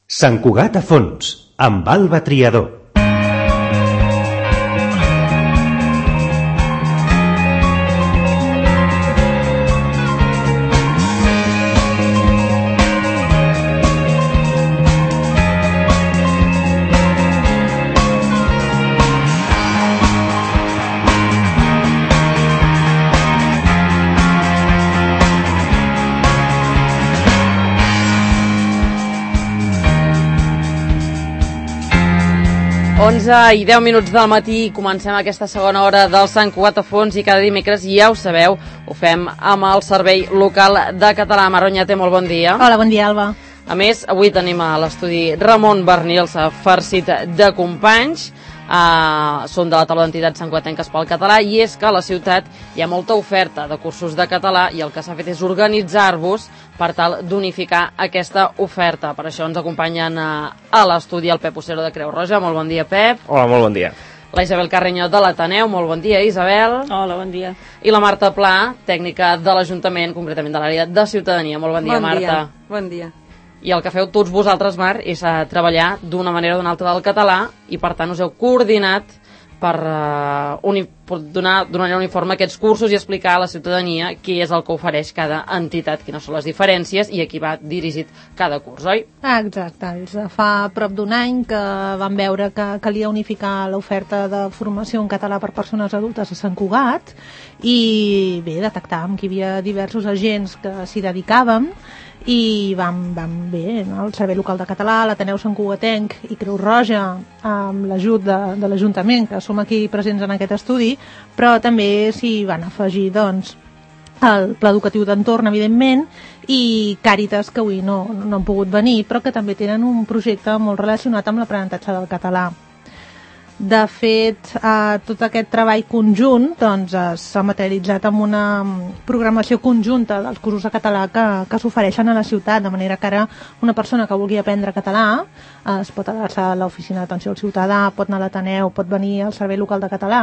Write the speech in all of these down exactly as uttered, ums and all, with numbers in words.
Sant Cugat a fons, amb Alba Triador. onze i deu minuts del matí, comencem aquesta segona hora del Sant Cugat a fons i cada dimecres, ja ho sabeu, ho fem amb el Servei Local de Català. Mar Oñate, molt bon dia. Hola, bon dia, Alba. A més, avui tenim a l'estudi Ramon Bernils, farcit de companys. Uh, són de la taula d'entitats santcugatenques pel català, i és que a la ciutat hi ha molta oferta de cursos de català i el que s'ha fet és organitzar-vos per tal d'unificar aquesta oferta. Per això ens acompanyen uh, a l'estudi el Pep Ocero de Creu Roja. Molt bon dia, Pep. Hola, molt bon dia. La Isabel Carreño de l'Ateneu. Molt bon dia, Isabel. Hola, bon dia. I la Marta Pla, tècnica de l'Ajuntament, concretament de l'àrea de Ciutadania. Molt bon dia, bon Marta. Dia. Bon dia. I el que feu tots vosaltres, Mar, és a treballar d'una manera o d'una altra del català, i per tant us heu coordinat per, uh, uni per donar d'una manera uniforme aquests cursos i explicar a la ciutadania què és el que ofereix cada entitat, quines són les diferències i a qui va dirigit cada curs, oi? Ah, exacte. Fa prop d'un any que vam veure que calia unificar l'oferta de formació en català per persones adultes a Sant Cugat, i bé, detectàvem que hi havia diversos agents que s'hi dedicaven, i vam, vam bé, no? El Servei Local de Català, l'Ateneu Sant Cugatenc i Creu Roja, amb l'ajut de, de l'Ajuntament, que som aquí presents en aquest estudi, però també s'hi van afegir, doncs, el Pla Educatiu d'Entorn, evidentment, i Càritas, que avui no, no han pogut venir, però que també tenen un projecte molt relacionat amb l'aprenentatge del català. De fet, eh, tot aquest treball conjunt doncs, s'ha materialitzat amb una programació conjunta dels cursos de català que, que s'ofereixen a la ciutat, de manera que ara una persona que vulgui aprendre català eh, es pot adreçar a l'Oficina d'Atenció al Ciutadà, pot anar a l'Ateneu, pot venir al Servei Local de Català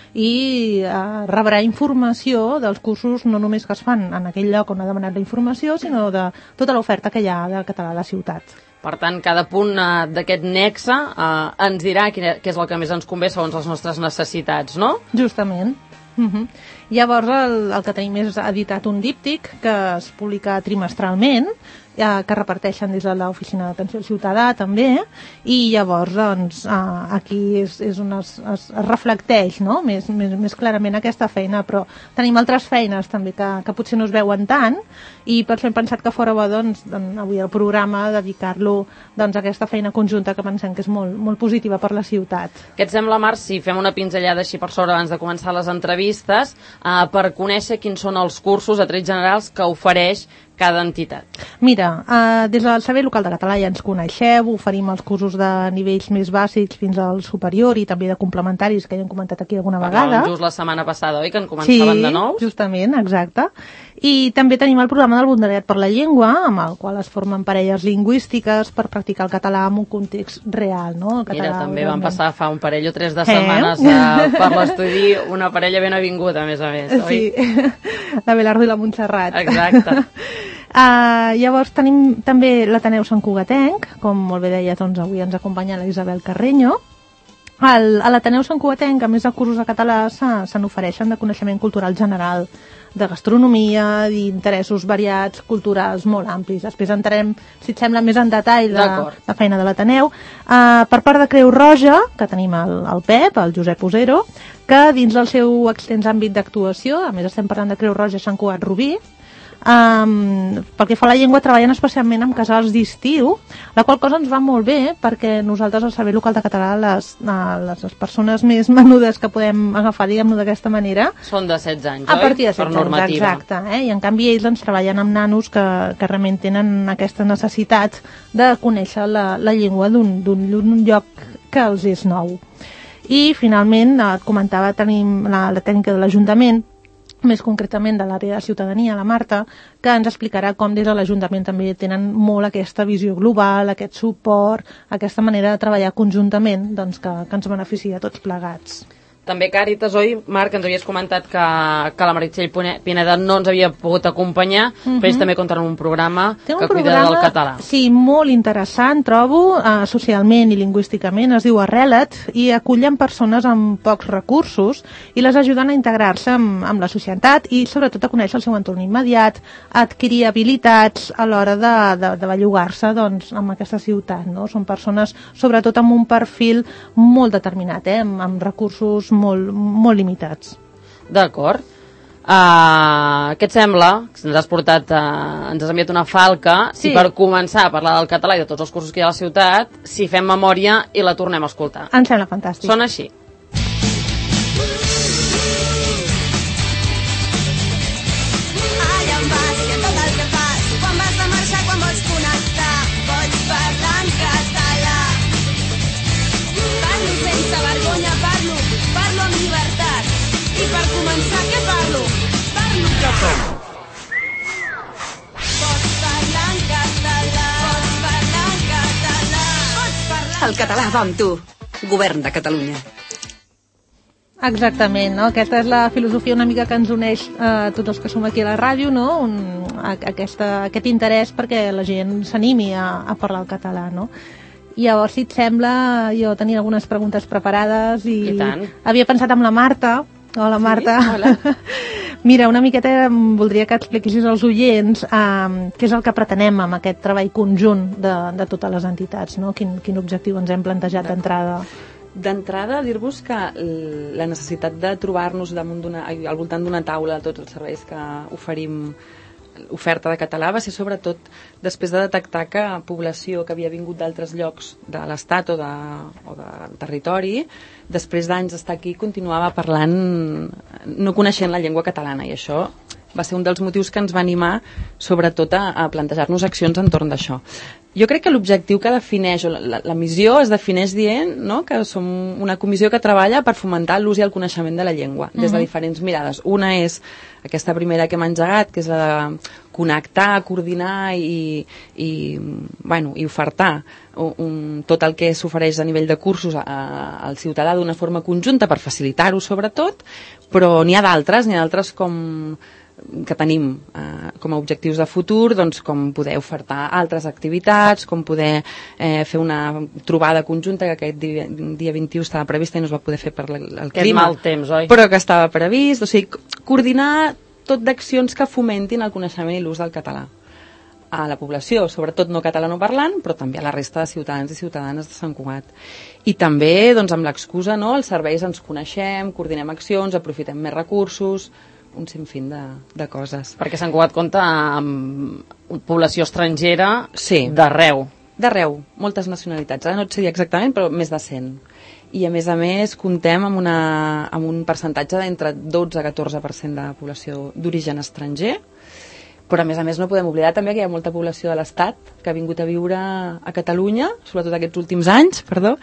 i eh, rebrà informació dels cursos no només que es fan en aquell lloc on ha demanat la informació, sinó de tota l'oferta que hi ha de català a la ciutat. Per tant, cada punt uh, d'aquest nexe uh, ens dirà què és el que més ens convé segons les nostres necessitats, no? Justament. Uh-huh. Llavors, el, el que tenim és editat un díptic que es publica trimestralment, eh, que reparteixen des de l'Oficina d'Atenció al Ciutadà també, i llavors doncs, eh, aquí és, és on es, es, es reflecteix, no? més, més, més clarament aquesta feina, però tenim altres feines també que, que potser no es veuen tant, i per això hem pensat que fora bo doncs, avui el programa dedicar-lo doncs, a aquesta feina conjunta que pensem que és molt, molt positiva per la ciutat. Què et sembla, Marc, si fem una pinzellada així per sobre abans de començar les entrevistes eh, per conèixer quins són els cursos a trets generals que ofereix cada entitat? Mira, eh, des del Servei Local de Català ja ens coneixeu, oferim els cursos de nivells més bàsics fins al superior i també de complementaris, que ja hem comentat aquí alguna vegada. Parlàvem just la setmana passada, oi, que en començaven sí, de nous? Sí, justament, exacte. I també tenim el programa del voluntariat per la llengua, amb el qual es formen parelles lingüístiques per practicar el català en un context real, no? El català, Mira, també realment. van passar fa un parell o tres de setmanes eh? eh, per l'estudi una parella ben avinguda, a més a més, oi? Sí, la Belardo i la Montserrat. Exacte. Uh, llavors tenim també l'Ateneu Sant Cugatenc, com molt bé deia, doncs avui ens acompanya la Isabel Carreño. El, a l'Ateneu Sant Cugatenc, a més de cursos de català, se, se n'ofereixen de coneixement cultural general, de gastronomia, d'interessos variats, culturals molt amplis. Després entrarem, si et sembla, més en detall de la feina de l'Ateneu. Uh, per part de Creu Roja, que tenim el, el Pep, el Josep Ocero, que dins del seu extens àmbit d'actuació, a més estem parlant de Creu Roja Sant Cugat Rubí, Um, pel que fa a la llengua treballen especialment amb casals d'estiu, la qual cosa ens va molt bé perquè nosaltres al Servei Local de Català les, les, les persones més menudes que podem agafar, diguem-ho d'aquesta manera, són de setze anys, a partir de setze anys, exacte, eh? I en canvi ells doncs, treballen amb nanos que, que realment tenen aquesta necessitat de conèixer la, la llengua d'un lloc que els és nou. I finalment, et comentava, tenim la, la tècnica de l'Ajuntament, més concretament de l'àrea de ciutadania, la Marta, que ens explicarà com des de l'Ajuntament també tenen molt aquesta visió global, aquest suport, aquesta manera de treballar conjuntament doncs, que, que ens beneficia a tots plegats. També Càritas, oi, Marc, ens havies comentat que, que la Meritxell Pineda no ens havia pogut acompanyar, uh-huh. però ells també compten un programa un que programa, cuida del català. Sí, molt interessant, trobo, eh, socialment i lingüísticament, es diu Arrela't, i acullen persones amb pocs recursos i les ajuden a integrar-se amb, amb la societat i sobretot a conèixer el seu entorn immediat, a adquirir habilitats a l'hora de, de, de bellugar-se doncs, amb aquesta ciutat. No? Són persones, sobretot amb un perfil molt determinat, eh, amb, amb recursos molt, molt limitats. D'acord. Uh, què et sembla? Ens has portat, uh, ens has enviat una falca. Sí. Si per començar a parlar del català i de tots els cursos que hi ha a la ciutat, si fem memòria i la tornem a escoltar. Em sembla fantàstic. Sona així. Allà on vas i a tot el que fas, quan vas a marxar, quan vols connectar, pots parlar en català. Parlo sense vergonya, parlo, parlo amb llibertat. I per començar, què parlo? Parlo català. Pots parlar en català. Pots parlar en català. Pots parlar... El català va amb tu. Govern de Catalunya. Exactament, no? Aquesta és la filosofia una mica que ens uneix a eh, tots els que som aquí a la ràdio, no? Un, a, aquesta, aquest interès perquè la gent s'animi a, a parlar el català, no? I llavors, si et sembla, jo tenia algunes preguntes preparades i, I tant. Havia pensat amb la Marta. Hola, Marta. Sí, hola. Mira, una miqueta voldria que expliquessis als oients eh, què és el que pretenem amb aquest treball conjunt de, de totes les entitats, no? Quin, quin objectiu ens hem plantejat d'entrada? D'entrada, dir-vos que la necessitat de trobar-nos damunt d'una, al voltant d'una taula de tots els serveis que oferim, oferta de català, va ser sobretot després de detectar que població que havia vingut d'altres llocs de l'Estat o, de, o del territori, després d'anys d'estar aquí, continuava parlant, no coneixent la llengua catalana, i això va ser un dels motius que ens va animar sobretot a, a plantejar-nos accions entorn d'això. Jo crec que l'objectiu que defineix, la, la, la missió es defineix dient, no?, que som una comissió que treballa per fomentar l'ús i el coneixement de la llengua, des de uh-huh. diferents mirades. Una és aquesta primera que hem engegat, que és la de connectar, coordinar i, i, bueno, i ofertar un, un, tot el que s'ofereix a nivell de cursos a, a, al ciutadà d'una forma conjunta per facilitar-ho sobretot, però n'hi ha d'altres, n'hi ha d'altres com que tenim eh, com a objectius de futur, doncs com poder ofertar altres activitats, com poder eh, fer una trobada conjunta que aquest dia, dia vint-i-u estava prevista i no es va poder fer per el, el que clima. És mal temps, oi? Però que estava previst, o sigui, coordinar tot d'accions que fomentin el coneixement i l'ús del català a la població, sobretot no catalanoparlant, però també a la resta de ciutadans i ciutadanes de Sant Cugat. I també, doncs, amb l'excusa, no?, els serveis ens coneixem, coordinem accions, aprofitem més recursos, un sinfín de, de coses. Perquè Sant Cugat compta amb població estrangera sí. d'arreu. D'arreu, moltes nacionalitats. Ara no et sé dir exactament, però més de cent. I a més a més comptem amb, una, amb un percentatge d'entre dotze a catorze per cent de població d'origen estranger, però a més a més no podem oblidar també que hi ha molta població de l'Estat que ha vingut a viure a Catalunya, sobretot aquests últims anys, perdó,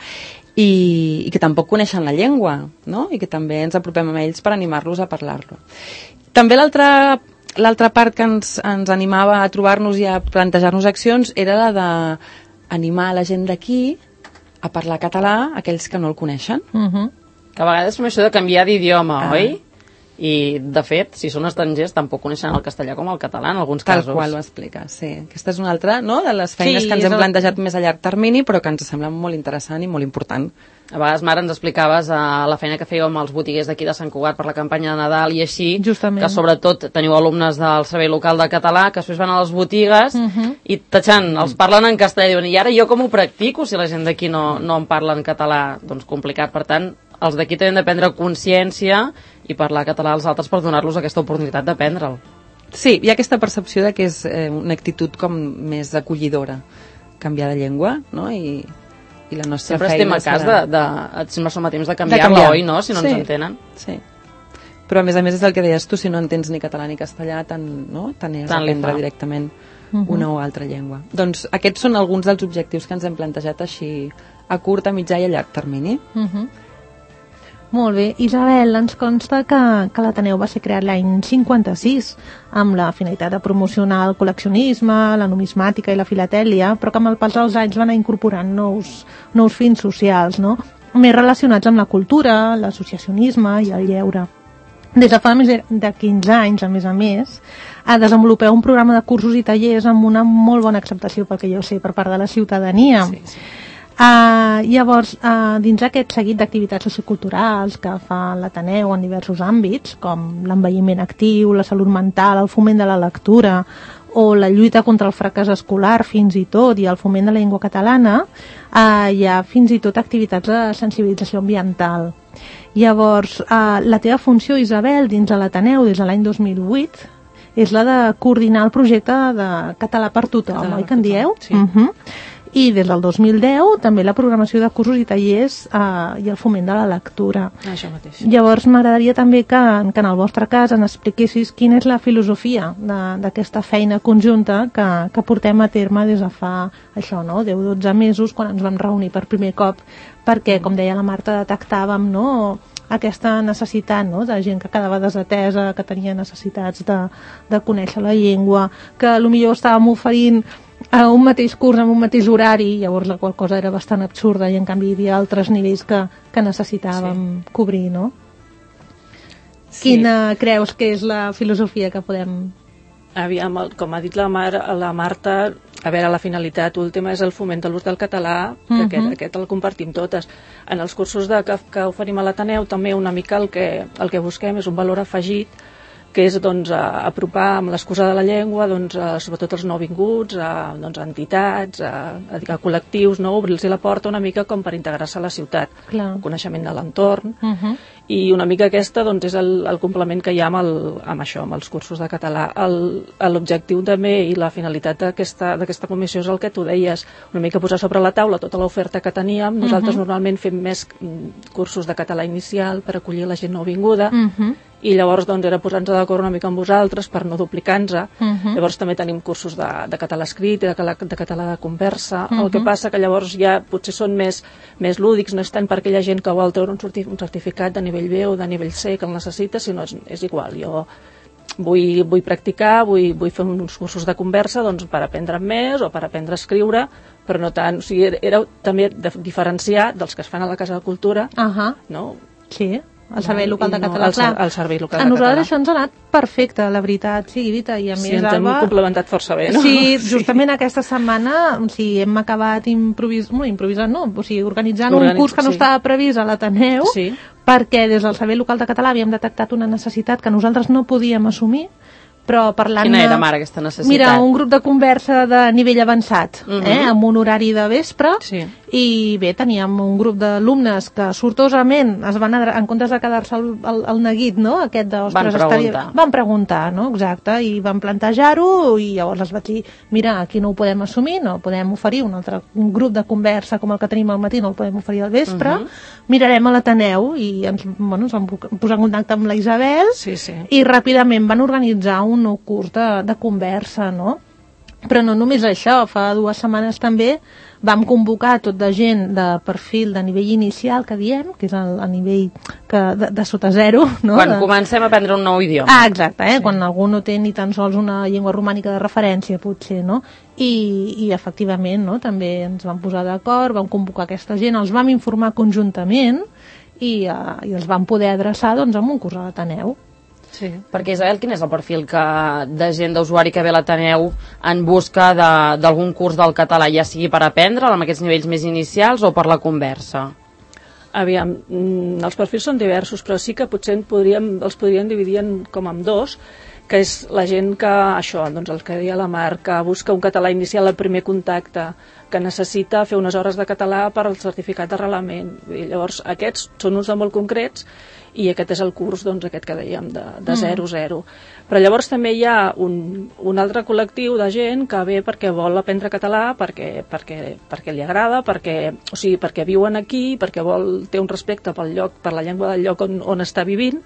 i, i que tampoc coneixen la llengua, no? I que també ens apropem a ells per animar-los a parlar-lo. També l'altra l'altra part que ens, ens animava a trobar-nos i a plantejar-nos accions era la d'animar la gent d'aquí a parlar català, aquells que no el coneixen. Uh-huh. Que a vegades fem això de canviar d'idioma, ah. oi? I, de fet, si són estrangers, tampoc coneixen el castellà com el català, en alguns Tal casos. Tal qual ho explica, sí. Aquesta és una altra, no?, de les feines sí, que ens hem el... plantejat més a llarg termini, però que ens sembla molt interessant i molt important. A vegades, Mara, ens explicaves uh, la feina que fèieu amb els botiguers d'aquí de Sant Cugat per la campanya de Nadal i així, justament, que sobretot teniu alumnes del servei local de català que després van a les botigues uh-huh. i tatxant, els parlen en castellà i diuen, i ara jo com ho practico si la gent d'aquí no, no en parla en català? Doncs complicat, per tant, els d'aquí tenen de prendre consciència i parlar català als altres per donar-los aquesta oportunitat d'aprendre'l. Sí, hi ha aquesta percepció de que és eh, una actitud com més acollidora, canviar de llengua, no?, i, i la nostra sempre feina... Sempre estem a cas serà... de, de... Sempre som a temps de canviar-la, canviar. oi, no?, si no sí. ens entenen. Sí. Però a més a més és el que deies tu, si no entens ni català ni castellà, tant, no?, tant és tant aprendre directament uh-huh. una o altra llengua. Doncs aquests són alguns dels objectius que ens hem plantejat així a curt, a mitjà i a llarg termini. Uh-huh. Molt bé. Isabel, ens consta que, que l'Ateneu va ser creat l'any cinquanta-sis amb la finalitat de promocionar el col·leccionisme, la numismàtica i la filatèlia, però que amb el pas dels anys van incorporant nous, nous fins socials, no? més relacionats amb la cultura, l'associacionisme i el lleure. Des de fa més de quinze anys, a més a més, desenvolupeu un programa de cursos i tallers amb una molt bona acceptació, pel que jo sé, per part de la ciutadania. Sí, sí. Uh, llavors, uh, dins aquest seguit d'activitats socioculturals que fa l'Ateneu en diversos àmbits, com l'envelliment actiu, la salut mental, el foment de la lectura o la lluita contra el fracàs escolar fins i tot, i el foment de la llengua catalana, uh, hi ha fins i tot activitats de sensibilització ambiental. Llavors, uh, la teva funció, Isabel, dins de l'Ateneu des de l'any dos mil vuit és la de coordinar el projecte de Català per tothom, Català oi per que en dieu? Sí. Uh -huh. I des del dos mil deu també la programació de cursos i tallers eh, i el foment de la lectura. Això mateix. Llavors m'agradaria també que, que en el vostre cas ens expliquessis quina és la filosofia d'aquesta feina conjunta que, que portem a terme des de fa això, no? deu a dotze mesos, quan ens vam reunir per primer cop, perquè, com deia la Marta, detectàvem, no?, aquesta necessitat, no?, de gent que quedava desatesa, que tenia necessitats de, de conèixer la llengua, que potser estàvem oferint a un mateix curs amb un mateix horari, llavors la qual cosa era bastant absurda, i en canvi hi havia altres nivells que, que necessitàvem sí. cobrir, no? Sí. Quina creus que és la filosofia que podem... Aviam, com ha dit la, Mar, la Marta, a veure, la finalitat última és el foment de l'ús del català, que uh-huh. aquest, aquest el compartim totes. En els cursos de, que, que oferim a l'Ateneu també una mica el que, el que busquem és un valor afegit, que és doncs, a, apropar amb l'excusa de la llengua doncs, a, sobretot els nouvinguts, a, doncs, a entitats, a, a, a col·lectius, no? Obrir-los la porta una mica com per integrar-se a la ciutat, Clar. el coneixement de l'entorn, Uh-huh. i una mica aquesta doncs, és el, el complement que hi ha amb, el, amb això, amb els cursos de català. L'objectiu també i la finalitat d'aquesta comissió és el que tu deies, una mica posar sobre la taula tota l'oferta que teníem. Nosaltres uh-huh. normalment fem més cursos de català inicial per acollir la gent nouvinguda, Uh-huh. i llavors doncs, era posar-nos d'acord una mica amb vosaltres per no duplicar-nos. Uh-huh. Llavors també tenim cursos de, de català escrit i de, de català de conversa. Uh-huh. El que passa que llavors ja potser són més, més lúdics, no és tant per aquella gent que vol treure un, un certificat de nivell B o de nivell C que el necessita, sinó és, és igual. Jo vull, vull practicar, vull, vull fer uns cursos de conversa doncs, per aprendre més o per aprendre a escriure, però no tant. O sigui, era, era també de diferenciar dels que es fan a la Casa de Cultura, Uh-huh. no? Sí, el servei No, local de no, català. el, clar. el servei local a de nosaltres català. això ens ha anat perfecte, la veritat, sigui dita, i a Sí, més, ens hem Alba... complementat força bé, no? Sí, justament aquesta setmana o sigui, hem acabat improvis... no, improvisant, no, o sigui, organitzant Organitz... un curs que no sí. estava previst a l'Ateneu, Sí. perquè des del servei local de català havíem detectat una necessitat que nosaltres no podíem assumir, però parlant... Quina de- era, Mare, aquesta necessitat? Mira, un grup de conversa de nivell avançat, Mhm. eh, amb un horari de vespre, Sí. i bé, teníem un grup d'alumnes que sortosament es van adre- en comptes de quedar-se el, el, el neguit, no?, aquest de, ostres, Van preguntar. van preguntar, no?, exacte, i van plantejar-ho, i llavors els vaig dir, mira, aquí no ho podem assumir, no podem oferir un altre un grup de conversa com el que tenim al matí, no el podem oferir al vespre, Mhm. mirarem a l'Ateneu, i ens, bueno, ens vam posar en contacte amb la Isabel, Sí, sí. i ràpidament van organitzar un nou curs de, de conversa, no? Però no només això, fa dues setmanes també vam convocar tot de gent de perfil de nivell inicial, que diem, que és el, el nivell que, de, de sota zero, no? Quan de... comencem a aprendre un nou idioma. Ah, exacte, eh? Sí. Quan algú no té ni tan sols una llengua romànica de referència, potser, no? I, i efectivament, no?, també ens vam posar d'acord, vam convocar aquesta gent, els vam informar conjuntament i, uh, i els vam poder adreçar, doncs, amb un curs a l'Ateneu. Sí. Perquè, Isabel, quin és el perfil que, de gent d'usuari que ve a l'Ateneu en busca de- d'algun curs del català, ja sigui per aprendre amb aquests nivells més inicials o per la conversa? Aviam, mm, els perfils són diversos, però sí que potser en podríem, els podríem dividir en, com en dos, que és la gent que, això, doncs el que deia la Mar, que busca un català inicial al primer contacte, que necessita fer unes hores de català per al certificat d'arrelament. I llavors, aquests són uns de molt concrets, i aquest és el curs, doncs, aquest que dèiem, de, de zero a zero. Però llavors també hi ha un, un altre col·lectiu de gent que ve perquè vol aprendre català, perquè, perquè, perquè li agrada, perquè, o sigui, perquè viuen aquí, perquè vol, té un respecte pel lloc, per la llengua del lloc on, on està vivint,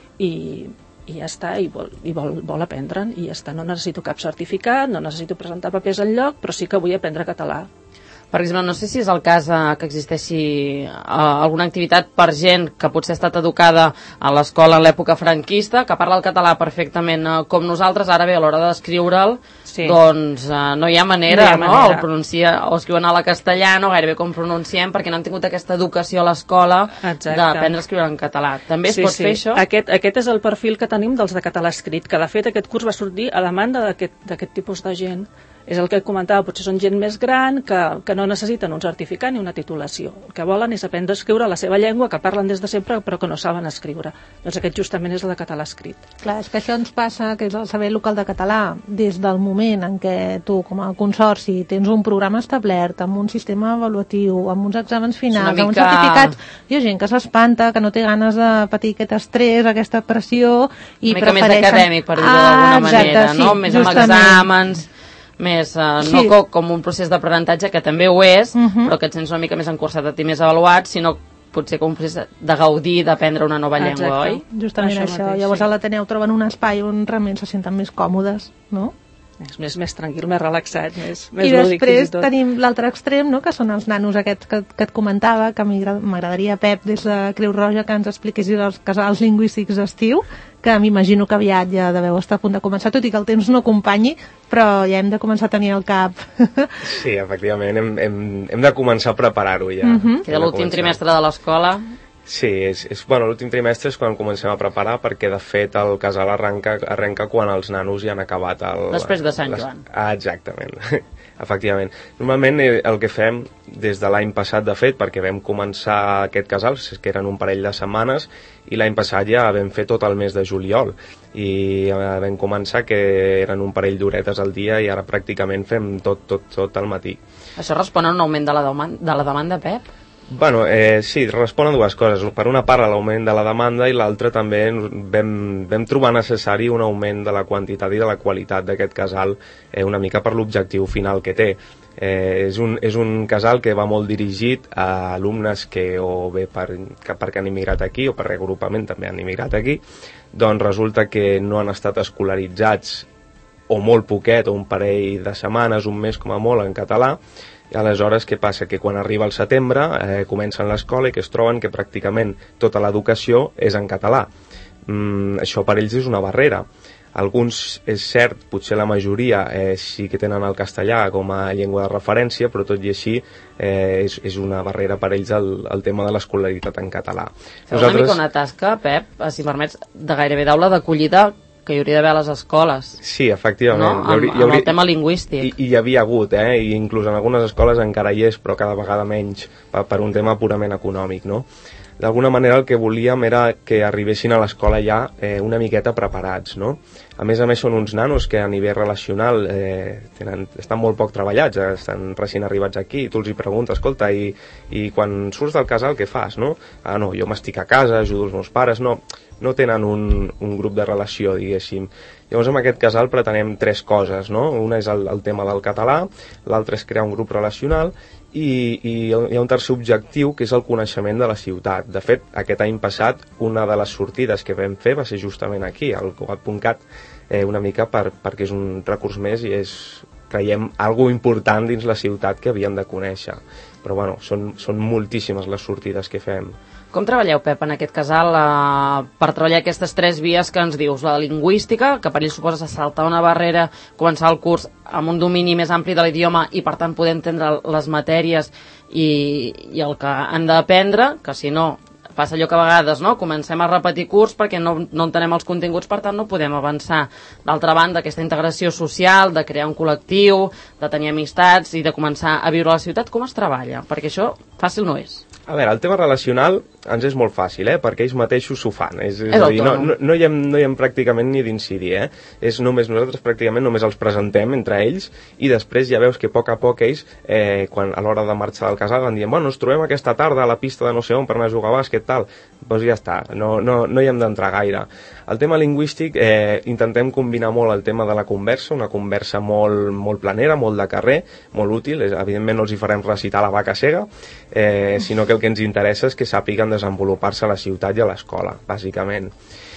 i, i ja està, i vol, i vol, vol aprendre'n, i ja està. No necessito cap certificat, no necessito presentar papers enlloc, però sí que vull aprendre català. Per exemple, no sé si és el cas eh, que existeixi eh, alguna activitat per gent que potser ha estat educada a l'escola en l'època franquista, que parla el català perfectament eh, com nosaltres, ara bé, a l'hora d'escriure'l, Sí. doncs uh, no hi ha manera, no, hi ha no? manera. El pronuncia, o escriuen a la castellano, gairebé com pronunciem, perquè no han tingut aquesta educació a l'escola d'aprendre a escriure en català. També es sí, pot sí. fer això? Aquest, aquest és el perfil que tenim dels de català escrit, que de fet aquest curs va sortir a demanda d'aquest tipus de gent. És el que comentava, potser són gent més gran que, que no necessiten un certificat ni una titulació. El que volen és aprendre a escriure la seva llengua, que parlen des de sempre però que no saben escriure. Doncs aquest justament és el de català escrit. Clar, és que això ens passa, que és el saber local de català, des del moment en què tu, com a consorci, tens un programa establert, amb un sistema avaluatiu, amb uns exàmens finals, mica... amb uns certificats. Hi ha gent que s'espanta, que no té ganes de patir aquest estrès, aquesta pressió, i una mica prefereixen... més acadèmic, per dir-ho d'alguna ah, exacte, manera, no? Sí, més justament. amb exàmens, més, uh, Sí. no com, com un procés d'aprenentatge, que també ho és, Uh -huh. però que et sents una mica més encursat i més avaluat, sinó potser com un procés de gaudir, d'aprendre una nova llengua, Exacte. oi? Justament això. Això això. mateix, Llavors sí. a l'Ateneu troben un espai on realment se senten més còmodes, no? És més, més tranquil, més relaxat, més, més I lúdic, després fins i tot. tenim l'altre extrem, no?, que són els nanos aquests que, que et comentava, que m'agra- m'agradaria, Pep, des de Creu Roja, que ens expliquessis els casals lingüístics d'estiu, que m'imagino que aviat ja deveu estar a punt de començar, tot i que el temps no acompanyi, però ja hem de començar a tenir al cap. Sí, efectivament, hem, hem, hem de començar a preparar-ho ja. Uh -huh. Que de Hem de l'últim començar. trimestre de l'escola... Sí, és, és, bueno, l'últim trimestre és quan comencem a preparar, perquè de fet el casal arrenca, arrenca quan els nanos ja han acabat el... Després de Sant les, Joan. Ah, exactament, efectivament. Normalment eh, el que fem des de l'any passat, de fet, perquè vam començar aquest casal, que eren un parell de setmanes, i l'any passat ja vam fer tot el mes de juliol, i eh, vam començar que eren un parell d'horetes al dia, i ara pràcticament fem tot, tot, tot al matí. Això respon a un augment de la, deman de la demanda, Pep? Bueno, eh, sí, responen dues coses. Per una part, a l'augment de la demanda, i l'altra també vam, vam trobar necessari un augment de la quantitat i de la qualitat d'aquest casal, eh, una mica per l'objectiu final que té. Eh, és, un, és un casal que va molt dirigit a alumnes que o bé per, que perquè han immigrat aquí o per reagrupament també han immigrat aquí, doncs resulta que no han estat escolaritzats o molt poquet, o un parell de setmanes, un mes com a molt, en català. I aleshores què passa? Que quan arriba el setembre eh, comencen l'escola i que es troben que pràcticament tota l'educació és en català. Mm, això per ells és una barrera. Alguns, és cert, potser la majoria eh, sí que tenen el castellà com a llengua de referència, però tot i així eh, és, és una barrera per ells el, el tema de l'escolaritat en català. Feu Nosaltres... una mica una tasca, Pep, si permets, de gairebé d'aula d'acollida que hi hauria d'haver a les escoles. Sí, efectivament. No? Amb, hauria, amb hauria... el tema lingüístic. I, I hi havia hagut, eh? I inclús en algunes escoles encara hi és, però cada vegada menys, per, per un tema purament econòmic, no? D'alguna manera el que volíem era que arribessin a l'escola ja eh, una miqueta preparats, no? A més a més són uns nanos que a nivell relacional eh, tenen, estan molt poc treballats, eh, estan recient arribats aquí, i tu els hi preguntes, escolta, i, i quan surts del casal què fas, no? Ah, no, jo m'estic a casa, ajudo els meus pares, no, no tenen un, un grup de relació, diguéssim. Llavors, amb aquest casal pretenem tres coses, no? Una és el, el tema del català, l'altre és crear un grup relacional, i, i hi ha un tercer objectiu, que és el coneixement de la ciutat. De fet, aquest any passat, una de les sortides que vam fer va ser justament aquí, al Cugat punt cat, eh, una mica per, perquè és un recurs més i és, creiem, algo important dins la ciutat que havíem de conèixer. Però, bueno, són, són moltíssimes les sortides que fem. Com treballeu, Pep, en aquest casal eh, per treballar aquestes tres vies que ens dius? La lingüística, que per ells suposa saltar una barrera, començar el curs amb un domini més ampli de l'idioma i, per tant, poder entendre les matèries i, i el que han d'aprendre, que si no passa allò que a vegades no? Comencem a repetir curs perquè no, no entenem els continguts, per tant no podem avançar. D'altra banda, aquesta integració social, de crear un col·lectiu, de tenir amistats i de començar a viure a la ciutat, com es treballa? Perquè això fàcil no és. A veure, el tema relacional ens és molt fàcil, eh? Perquè ells mateixos s'ho fan. És, és, és a dir, no, autònom. no, no, hi hem, no hi hem pràcticament ni d'incidir, eh? És només, nosaltres pràcticament només els presentem entre ells i després ja veus que a poc a poc ells, eh, quan, a l'hora de marxar del casal, van dient, bueno, ens trobem aquesta tarda a la pista de no sé on per anar a jugar a bàsquet, tal. Doncs ja està, no, no, no hi hem d'entrar gaire. El tema lingüístic, eh, intentem combinar molt el tema de la conversa, una conversa molt, molt planera, molt de carrer, molt útil. És, evidentment no els hi farem recitar la vaca cega, eh, sinó que el que ens interessa és que sàpiguen desenvolupar-se a la ciutat i a l'escola, bàsicament.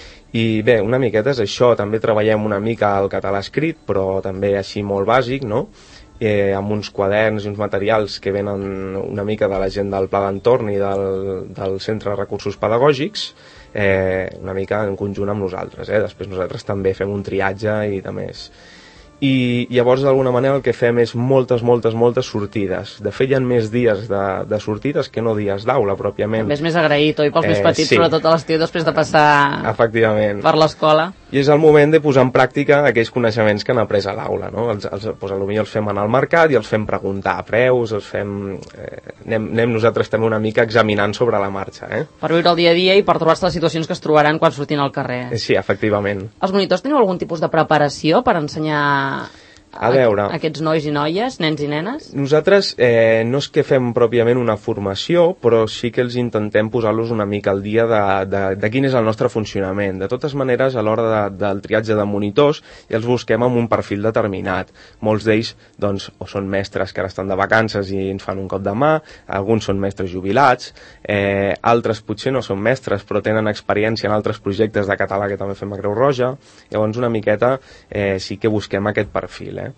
I bé, una miqueta és això, també treballem una mica el català escrit, però també així molt bàsic, no? Eh, amb uns quaderns i uns materials que venen una mica de la gent del Pla d'Entorn i del, del Centre de Recursos Pedagògics, eh, una mica en conjunt amb nosaltres. Eh? Després nosaltres també fem un triatge i de més. i llavors d'alguna manera el que fem és moltes, moltes, moltes sortides. De fet hi ha més dies de, de sortides que no dies d'aula pròpiament. També és més agraït, oi, pels eh, més petits, sí. Sobretot a l'estiu després de passar efectivament per l'escola. I és el moment de posar en pràctica aquells coneixements que han après a l'aula, no? Els, els, doncs, potser els fem anar al mercat i els fem preguntar a preus, els fem, eh, anem, anem nosaltres també una mica examinant sobre la marxa. Eh? Per viure el dia a dia i per trobar-se les situacions que es trobaran quan sortin al carrer. Sí, efectivament. Els monitors teniu algun tipus de preparació per ensenyar a veure, aquests nois i noies, nens i nenes? Nosaltres eh, no és que fem pròpiament una formació, però sí que els intentem posar-los una mica al dia de, de, de quin és el nostre funcionament. De totes maneres, a l'hora de, del triatge de monitors, ja els busquem amb un perfil determinat. Molts d'ells doncs, o són mestres que ara estan de vacances i ens fan un cop de mà, alguns són mestres jubilats, eh, altres potser no són mestres, però tenen experiència en altres projectes de català que també fem a Creu Roja. Llavors, una miqueta eh, sí que busquem aquest perfil, eh?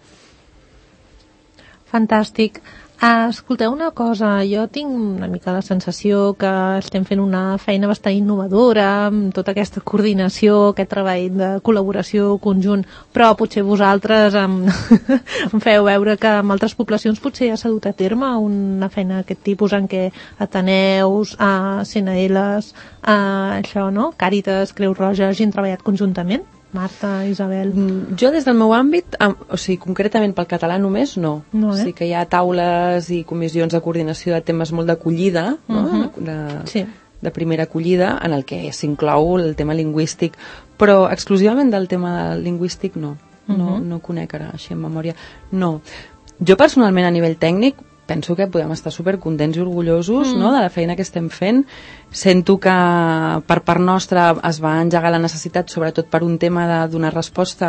Fantàstic. Uh, escolteu una cosa, jo tinc una mica la sensació que estem fent una feina bastant innovadora amb tota aquesta coordinació, aquest treball de col·laboració conjunt, però potser vosaltres em, em feu veure que en altres poblacions potser ja s'ha dut a terme una feina d'aquest tipus en què Ateneus, uh, C N Ls, uh, això, no? Càritas, Creu Roja, hagin treballat conjuntament? Marta, Isabel. Jo des del meu àmbit, o sigui, concretament pel català només, no. no eh? O sigui que hi ha taules i comissions de coordinació de temes molt d'acollida, no? Uh-huh. de, sí. de primera acollida, en el que s'inclou el tema lingüístic, però exclusivament del tema lingüístic no. Uh-huh. No, no conec ara, així en memòria. No. Jo personalment a nivell tècnic penso que podem estar supercontents i orgullosos mm. no, de la feina que estem fent. Sento que per part nostra es va engegar la necessitat, sobretot per un tema de donar resposta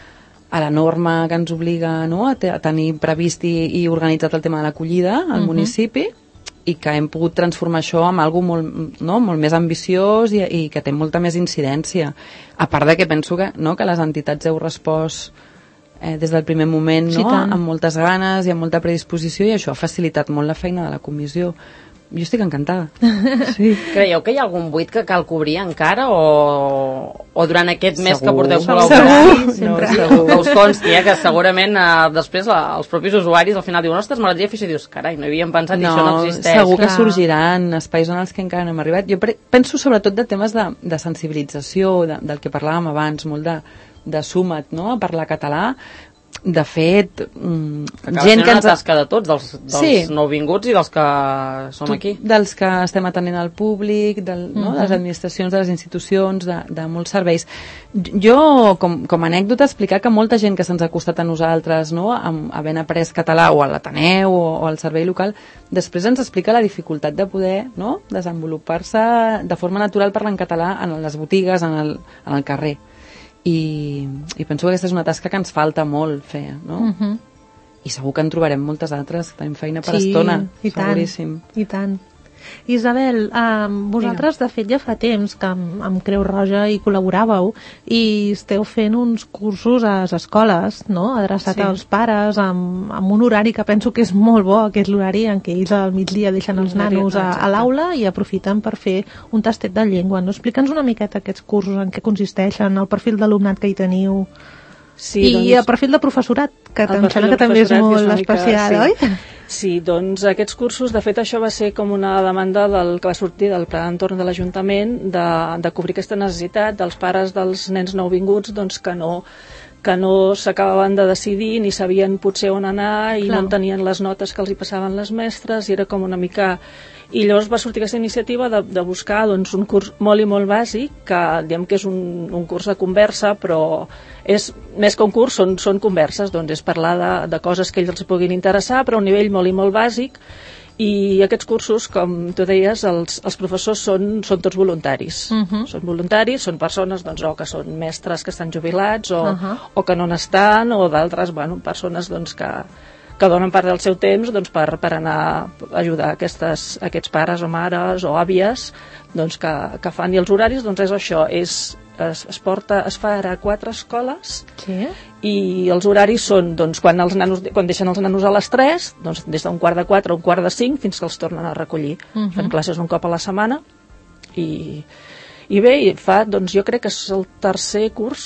a la norma que ens obliga, no, a, te a tenir previst i, i organitzat el tema de l'acollida al mm-hmm. municipi, i que hem pogut transformar això en algo molt, no, molt més ambiciós i, i que té molta més incidència. A part de que penso que, no, que les entitats heu respost Eh, des del primer moment, sí, no? Amb moltes ganes i amb molta predisposició, i això ha facilitat molt la feina de la comissió. Jo estic encantada. Sí. Creieu que hi ha algun buit que cal cobrir encara o, o durant aquest mes segur, que porteu col·laborant? Sempre. No, que us consti, eh, que segurament eh, després la, els propis usuaris al final diuen, ostres, m'agradaria fer això, i dius, carai, no hi havíem pensat no, i això no existeix. Segur que Clar. sorgiran espais en els que encara no hem arribat. Jo penso sobretot de temes de, de sensibilització, de, del que parlàvem abans, molt de de suma't, no?, a parlar català. De fet, mmm, gent que ens... una tasca de tots, dels, dels sí. nouvinguts i dels que som tu, aquí. Dels que estem atenent al públic, del, no?, uh-huh. de les administracions, de les institucions, de, de molts serveis. Jo, com, com a anècdota, explicar que molta gent que se'ns ha acostat a nosaltres, no?, amb, havent après català o a l'Ateneu o, o al servei local, després ens explica la dificultat de poder, no?, desenvolupar-se de forma natural parlant català en les botigues, en el, en el carrer. I, i penso que aquesta és una tasca que ens falta molt fer, no? Uh-huh. I segur que en trobarem moltes altres, tenim feina per sí, estona, i seguríssim. Tant, i tant. Isabel, um, vosaltres de fet ja fa temps que amb, amb Creu Roja hi col·laboràveu i esteu fent uns cursos a les escoles, no?, adreçat sí. als pares amb, amb un horari que penso que és molt bo, que és l'horari en què ells al migdia deixen els nanos a, a l'aula i aprofiten per fer un tastet de llengua, no? Explica'ns una miqueta aquests cursos, en què consisteixen, el perfil d'alumnat que hi teniu. Sí, i doncs, el perfil de professorat, que em sembla que també és molt especial, mica, sí. oi? Sí, doncs aquests cursos, de fet això va ser com una demanda del que va sortir del pla d'entorn de l'Ajuntament de, de cobrir aquesta necessitat dels pares dels nens nouvinguts, doncs que no que no s'acabaven de decidir ni sabien potser on anar i Clar. no tenien les notes que els hi passaven les mestres i era com una mica... I llavors va sortir aquesta iniciativa de, de buscar doncs, un curs molt i molt bàsic, que diem que és un, un curs de conversa, però és més que un curs, són, són converses, doncs és parlar de, de coses que ells els puguin interessar, però a un nivell molt i molt bàsic, i aquests cursos, com tu deies, els, els professors són, són tots voluntaris. Uh-huh. Són voluntaris, són persones doncs, o que són mestres que estan jubilats, o, uh-huh. o que no n'estan, o d'altres, bueno, persones doncs, que... que donen part del seu temps doncs, per, per anar a ajudar aquestes, aquests pares o mares o àvies doncs, que, que fan. I els horaris doncs, és això, és, es, es, porta, es fa ara a quatre escoles sí. i els horaris són doncs, quan, els nanos, quan deixen els nanos a les tres, doncs, des d'un quart de quatre a un quart de cinc fins que els tornen a recollir. Uh-huh. Fan classes un cop a la setmana i, i bé, fa, doncs, jo crec que és el tercer curs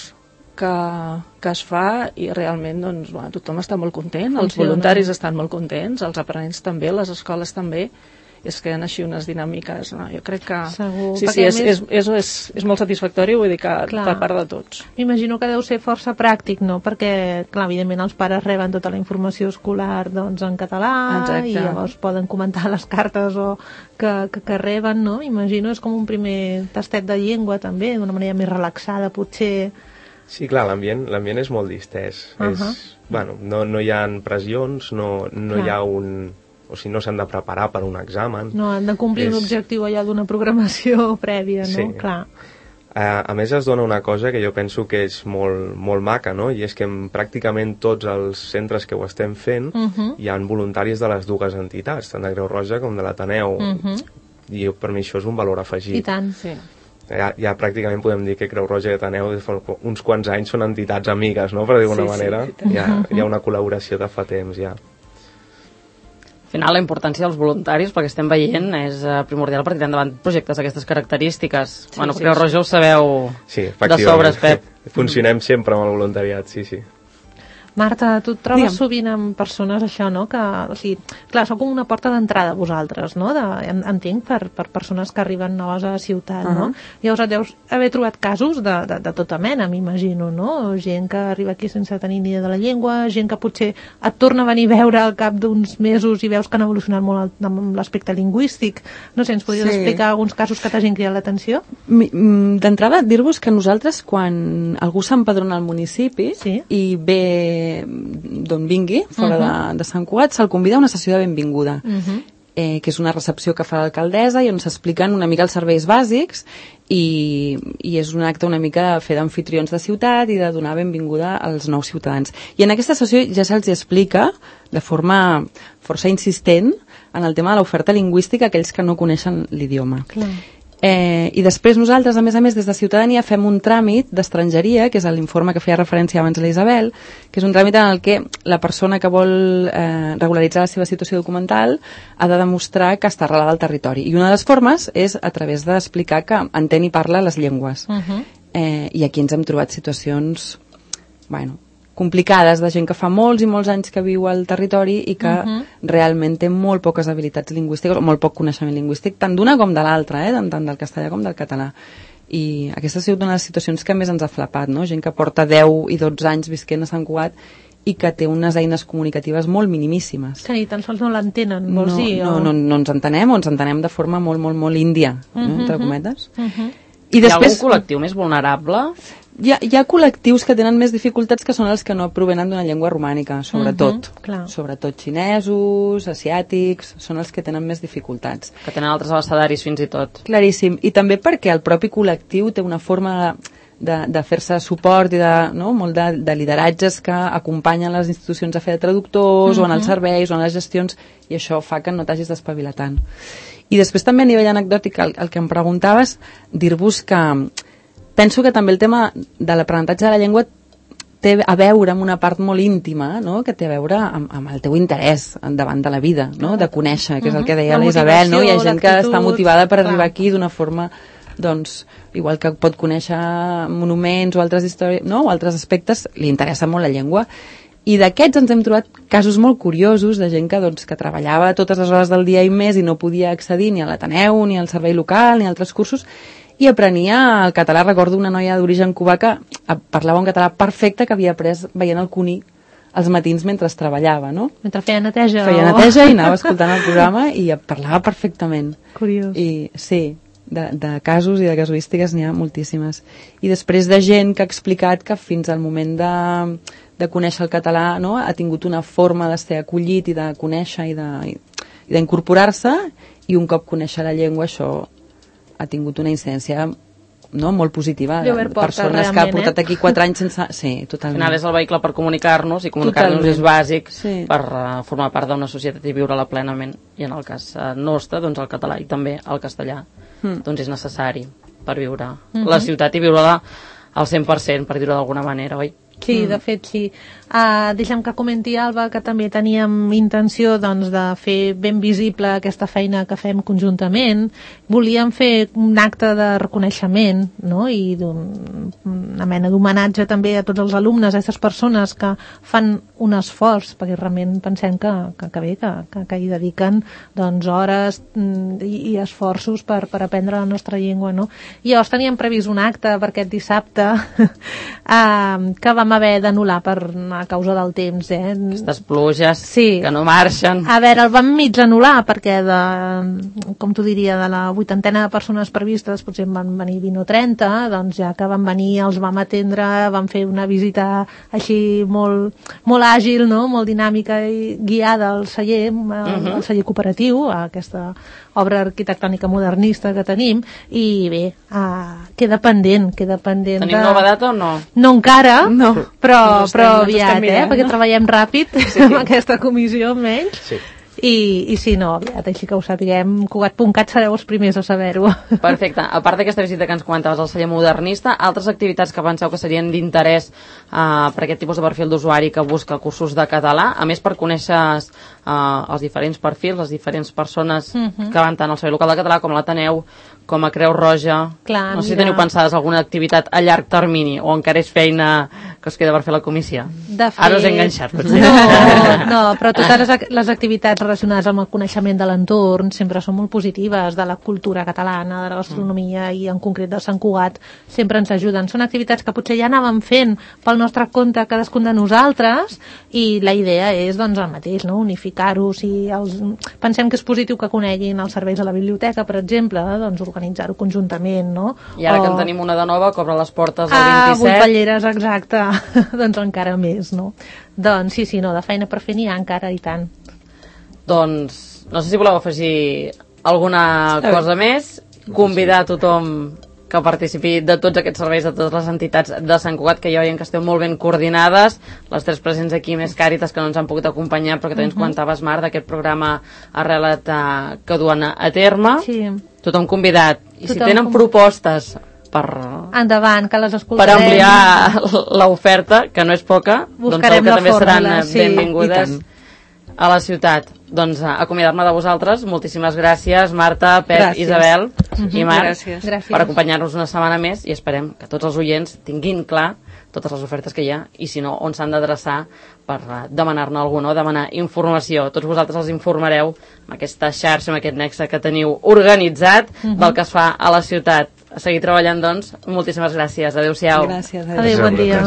que, que es fa i realment doncs, bueno, tothom està molt content, els Funciona. voluntaris estan molt contents, els aprenents també, les escoles també, és que han així unes dinàmiques, no? Jo crec que Segur, sí, sí, perquè a és, més- és, és, és, és molt satisfactori, vull dir que Clar. per part de tots. M'imagino que deu ser força pràctic, no? Perquè, clar, evidentment els pares reben tota la informació escolar doncs, en català. Exacte. I llavors poden comentar les cartes o que, que, que reben, no? Imagino és com un primer tastet de llengua també, d'una manera més relaxada potser. Sí, clar, l'ambient l'ambient és molt distès. Uh-huh. és, bueno, no, no hi ha pressions, no, no Clar. hi ha un... O sigui, no s'han de preparar per un examen. No, han de complir És- un objectiu allà d'una programació prèvia, no? Sí. Clar. A, a més es dona una cosa que jo penso que és molt, molt maca, no? I és que en pràcticament tots els centres que ho estem fent Uh-huh. hi ha voluntaris de les dues entitats, tant de Creu Roja com de l'Ateneu. Uh-huh. I jo, per mi això és un valor afegit. I tant. Sí. Ja, ja pràcticament podem dir que Creu Roja i Ateneu des fa uns quants anys són entitats amigues, no? Per dir d'alguna Sí, sí, manera. i tant. Hi ha, hi ha una col·laboració de fa temps, ja. Al final, la importància dels voluntaris, perquè estem veient, és eh, primordial per tirar endavant projectes d'aquestes característiques. Sí, bueno, sí, Creu sí. Roja ho sabeu Sí, de efectivament. sobres, Pep. Funcionem sempre amb el voluntariat, sí, sí. Marta, tu et trobes Digue'm. sovint amb persones això, no? Que, o sigui, clar, sou com una porta d'entrada vosaltres, no? De, en, entenc, per, per persones que arriben noves a la ciutat, no? Uh-huh. Llavors et deus haver trobat casos de, de, de tota mena, m'imagino, no? Gent que arriba aquí sense tenir ni idea de la llengua, gent que potser et torna a venir a veure al cap d'uns mesos i veus que han evolucionat molt el- amb l'aspecte lingüístic. No sé, ens podries Sí. explicar alguns casos que t'hagin cridat l'atenció? Mi- mm, D'entrada, dir-vos que nosaltres, quan algú s'empadrona al municipi Sí. i ve d'on vingui, fora Uh-huh. de, de Sant Cugat, se'l convida a una sessió de benvinguda, Uh-huh. eh, que és una recepció que fa l'alcaldessa i on s'expliquen una mica els serveis bàsics i, i és un acte una mica de fer d'anfitrions de ciutat i de donar benvinguda als nous ciutadans. I en aquesta sessió ja se'ls explica de forma força insistent en el tema de l'oferta lingüística a aquells que no coneixen l'idioma. Clar. Eh, I després nosaltres, a més a més, des de Ciutadania fem un tràmit d'estrangeria, que és l'informe que feia referència abans a l'Isabel, que és un tràmit en el que la persona que vol eh, regularitzar la seva situació documental ha de demostrar que està arrelada al territori. I una de les formes és a través d'explicar que entén i parla les llengües. Uh-huh. Eh, I aquí ens hem trobat situacions, bueno, complicades, de gent que fa molts i molts anys que viu al territori i que Mhm. realment té molt poques habilitats lingüístiques o molt poc coneixement lingüístic, tant d'una com de l'altra, eh? tant, tant del castellà com del català. I aquesta ha sigut una de les situacions que més ens ha flapat, no? Gent que porta deu i dotze anys visquent a Sant Cugat i que té unes eines comunicatives molt minimíssimes. Que ni tan sols no l'entenen, vols no, dir? no, o- no, no ens entenem o ens entenem de forma molt, molt, molt índia, no? Mhm. entre cometes. Uh-huh. I Hi ha algun després, col·lectiu més vulnerable? hi ha, hi ha col·lectius que tenen més dificultats que són els que no provenen d'una llengua romànica, sobretot. Mhm, clar. Sobretot xinesos, asiàtics, són els que tenen més dificultats. Que tenen altres abecedaris fins i tot. Claríssim. I també perquè el propi col·lectiu té una forma de, de, de fer-se suport i de, no? molt de, de lideratges que acompanyen les institucions a fer de traductors o en els serveis o en les gestions i això fa que no t'hagis d'espavilar tant. I després també a nivell anecdòtic, el, el que em preguntaves, dir-vos que penso que també el tema de l'aprenentatge de la llengua té a veure amb una part molt íntima, no? Que té a veure amb, amb el teu interès davant de la vida, no? De conèixer, que és el que deia La la Isabel, no? Hi ha motivació, gent que l'actitud, està motivada per clar. arribar aquí d'una forma, doncs, igual que pot conèixer monuments o altres històries, no? O altres aspectes, li interessa molt la llengua. I d'aquests ens hem trobat casos molt curiosos de gent que, doncs, que treballava totes les hores del dia i més i no podia accedir ni a l'Ateneu, ni al servei local, ni a altres cursos, i aprenia el català. Recordo una noia d'origen cubà que parlava un català perfecte que havia après veient el Cuní els matins mentre treballava, no? Mentre feia neteja. Feia o- neteja i anava escoltant el programa i parlava perfectament. Curiós. I sí, de, de casos i de casuístiques n'hi ha moltíssimes. I després de gent que ha explicat que fins al moment de, de conèixer el català, no? Ha tingut una forma de ser acollit i de conèixer i de- i d'incorporar-se i un cop conèixer la llengua això ha tingut una incidència, no? Molt positiva Deu de haver porta, persones que ha realment, portat eh? aquí quatre anys sense... Sí, Al totalment. final és el vehicle per comunicar-nos i comunicar-nos Totalment. és bàsic Sí. per uh, formar part d'una societat i viure-la plenament. I en el cas uh, nostre, doncs el català i també el castellà Mm. doncs és necessari per viure Mhm. la ciutat i viure-la al cent per cent, per dir-ho d'alguna manera, oi? Sí, de fet, sí. Uh, deixa'm que comenti, Alba, que també teníem intenció doncs, de fer ben visible aquesta feina que fem conjuntament. Volíem fer un acte de reconeixement, no? I un, una mena d'homenatge també a tots els alumnes, a aquestes persones que fan un esforç, perquè realment pensem que, que, que bé, que, que, que hi dediquen doncs, hores i, i esforços per, per aprendre la nostra llengua, no? I llavors teníem previst un acte per aquest dissabte uh, que vam haver d'anul·lar per a causa del temps, eh? Aquestes pluges sí. que no marxen. A veure, el vam mig anul·lar perquè de, com t'ho diria, de la vuitantena de persones previstes potser en van venir vint o trenta, doncs ja que van venir els vam atendre, vam fer una visita així molt, molt àgil, no? Molt dinàmica i guiada al celler, al, al celler cooperatiu, a aquesta obra arquitectònica modernista que tenim, i bé, uh, queda pendent, queda pendent. Tenim de... nova data o no? No encara, no. però, no estem, però no aviat, eh? Perquè treballem ràpid sí. amb aquesta comissió, almenys. Sí. I, i si no, aviat, així que ho sapiguem, Cugat punt cat sereu els primers a saber-ho. Perfecte. A part d'aquesta visita que ens comentaves al celler modernista, altres activitats que penseu que serien d'interès uh, per aquest tipus de perfil d'usuari que busca cursos de català, a més per conèixer uh, els diferents perfils, les diferents persones uh -huh. que van tant al servei local de català com l'Ateneu, com a Creu Roja. Clar, no sé si mira. teniu pensades alguna activitat a llarg termini o encara és feina que us queda per fer la comissió. De fet... Ara us he enganxat, potser. No, no, però totes les, les activitats relacionades amb el coneixement de l'entorn sempre són molt positives, de la cultura catalana, de la gastronomia mm. i en concret de Sant Cugat, sempre ens ajuden. Són activitats que potser ja anàvem fent pel nostre compte cadascun de nosaltres i la idea és doncs el mateix, no? Unificar-ho. Si els... Pensem que és positiu que coneguin els serveis a la biblioteca, per exemple, doncs organitzar-ho conjuntament, no? I ara o... que en tenim una de nova, que obre les portes el ah, vint-i-set. Ah, Volpelleres, exacte. Doncs encara més, no? Doncs sí, sí, no, de feina per fer n'hi ha encara i tant. Doncs, no sé si voleu afegir alguna cosa més, convidar a tothom que participi de tots aquests serveis, de totes les entitats de Sant Cugat, que ja veiem que esteu molt ben coordinades, les tres presents aquí, més Càritas, que no ens han pogut acompanyar, però que també ens comentaves, Mar, d'aquest programa Arrelat que duen a terme. Sí. Tothom convidat. I tothom si tenen com... propostes per... Endavant, que les escoltarem. Per ampliar l'oferta, que no és poca, buscarem doncs segur que també fórmula, seran sí, benvingudes a la ciutat. Doncs acomiadar-me de vosaltres. Moltíssimes gràcies, Marta, Pep, gràcies. Isabel uh-huh. i Marc, gràcies. gràcies. per acompanyar-nos una setmana més i esperem que tots els oients tinguin clar totes les ofertes que hi ha i, si no, on s'han d'adreçar per demanar-ne alguna o demanar informació. Tots vosaltres els informareu amb aquesta xarxa, amb aquest nexe que teniu organitzat uh-huh. del que es fa a la ciutat. A seguir treballant, doncs. Moltíssimes gràcies. Adéu-siau. Gràcies. Adéu, adéu bon dia.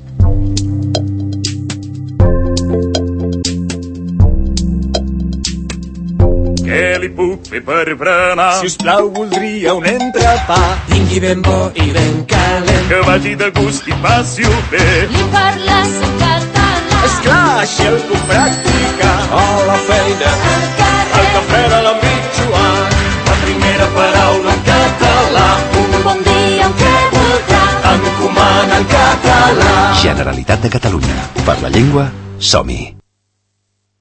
Què li puc fer per berenar? Si us plau, voldria un entrepà. Vingui ben bo i ben calent. Que vagi de gust i passi-ho bé. Li parles en català. Esclar, així el puc practicar. A la feina, al carrer, al cafè de l'amic Joan. La primera paraula en català. un bon dia, un què voldrà. Encomana en català. Generalitat de Catalunya. Per la llengua, som-hi.